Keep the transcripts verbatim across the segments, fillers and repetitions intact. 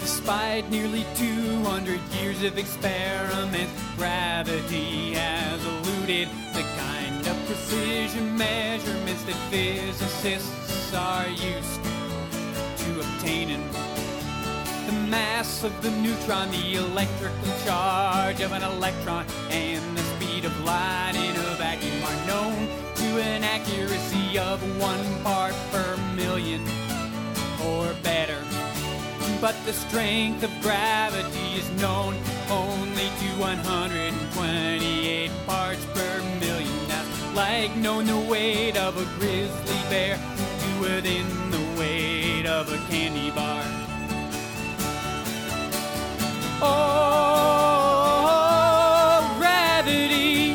Despite nearly two hundred years of experiment, gravity has eluded the kind of precision measurements that physicists are used to obtaining. The mass of the neutron, the electrical charge of an electron, and the speed of light in a vacuum are known to an accuracy of one part per million or better. But the strength of gravity is known only to one hundred twenty-eight parts per million. That's like knowing the weight of a grizzly bear to within the weight of a candy bar. Oh, gravity.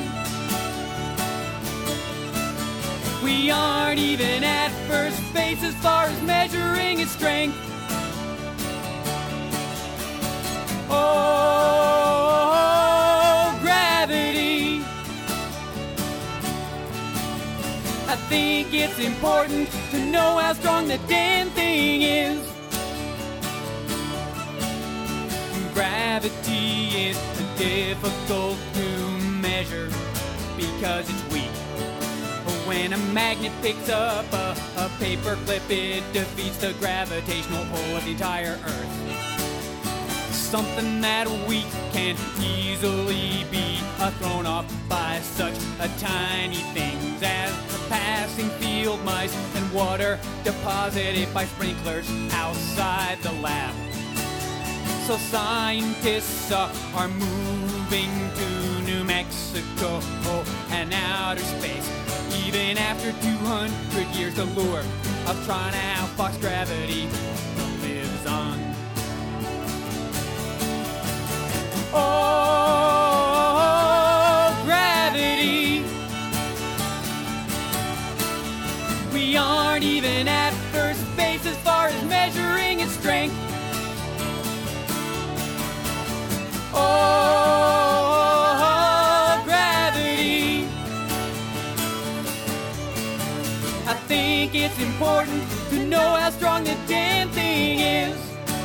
We aren't even at first base as far as measuring its strength. Oh, gravity. I think it's important to know how strong the damn thing is. Gravity is difficult to measure because it's weak. When a magnet picks up a, a paper clip, it defeats the gravitational pull of the entire Earth. Something that weak can easily be uh, thrown off by such a tiny things as the passing field mice and water deposited by sprinklers outside the lab. So scientists uh, are moving to New Mexico and outer space. Even after two hundred years, the lure of trying to outfox gravity lives on. Oh, gravity. We aren't even at first base as far as measuring its strength. Oh, gravity. I think it's important to know how strong the damn thing is.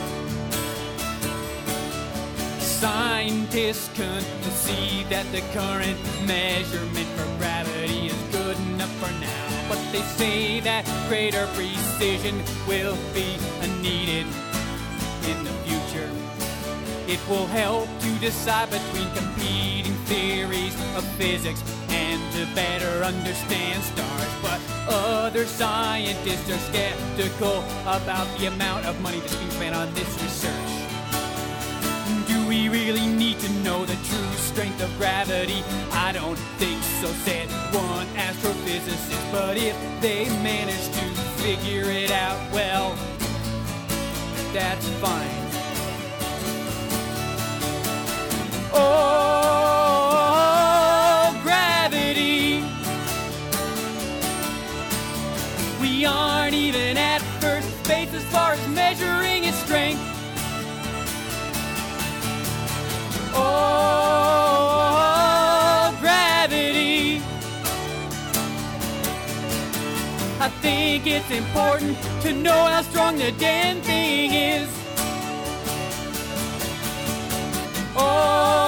Scientists can see that the current measurement for gravity is good enough for now, but they say that greater precision will be needed in the future. It will help to decide between competing theories of physics and to better understand stars, but other scientists are skeptical about the amount of money that's being spent on this research. Do we really need to know the true strength of gravity? I don't think so, said one astrophysicist. But if they manage to figure it out, well, that's fine. Oh, gravity. We aren't even at first base as far as measuring its strength. Oh, gravity. I think it's important to know how strong the damn thing is. Oh.